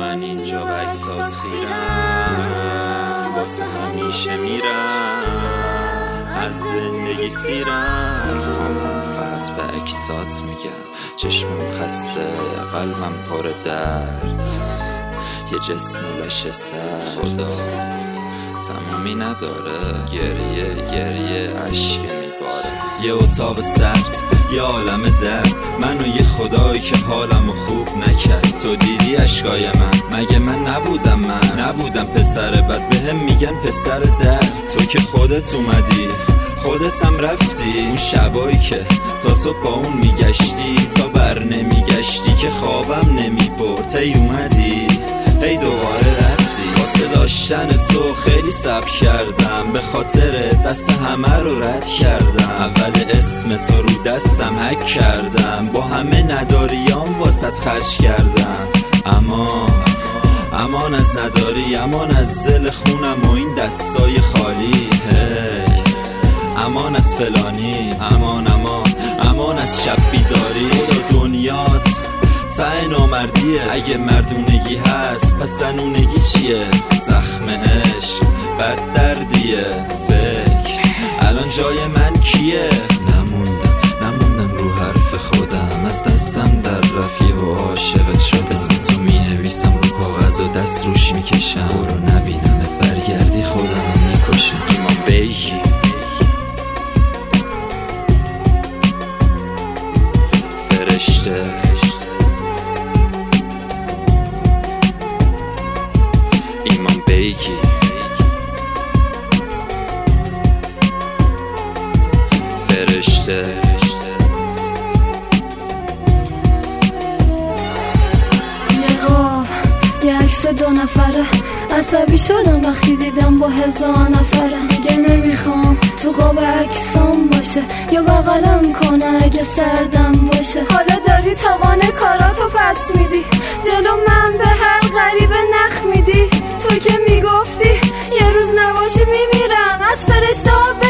من اینجا به عکسات خیرم، واسه همیشه میرم از زندگی سیرم. حرفامون فقط به عکسات میگم، چشمم خسته قلبم پر درد، یه جسم بشه سرد خدا تمومی نداره. گریه عشق میباره. یه اتاق سرد، یه عالم درد، من و یه خدایی که حالمو خوب نکرد. تو دیدی اشکای من؟ مگه من نبودم پسر بد، بهم میگن پسر درد. تو که خودت اومدی خودت هم رفتی، اون شبایی که تا صبح با اون میگشتی، تا بر نمیگشتی که خوابم نمیبرد. هی اومدی هی دوباره رفتی. واسه داشتن تو خیلی صبر کردم، به خاطر دست همه رو رد کردم. اول اسم تو رو دستم حک کردم، با همه نداریام واسط خرج کردم. امان از نداری، امان از دل خونم و این دستای خالی. امان از فلانی، امان از شب بیداری. خدا دنیات ته نامردیه، اگه مردونگی هست پس زنونگی چیه؟ زخم عشق بد دردیه. فکر الان جای من کیه؟ نموندم رو حرف خودم، از دستم در رفیه و عاشقت شدم. اسم تو می نویسم رو کاغذ و دست روش میکشم، برو نبینمت برگردی خودم رو میکشم. ایمان بیگی فرشته، ایمان بیگی فرشته. یه عکس 2 نفره، عصبی شدم وقتی دیدم با 1000 نفره. دیگه نمیخوام تو قاب عکسام باشه، یا بغلم کنه اگه سردم باشه. حالا داری توان کاراتو پس میدی، جلو من به هر غریبه نخ میدی. تو که میگفتی یه روز نباشی میمیرم، از فرشته ها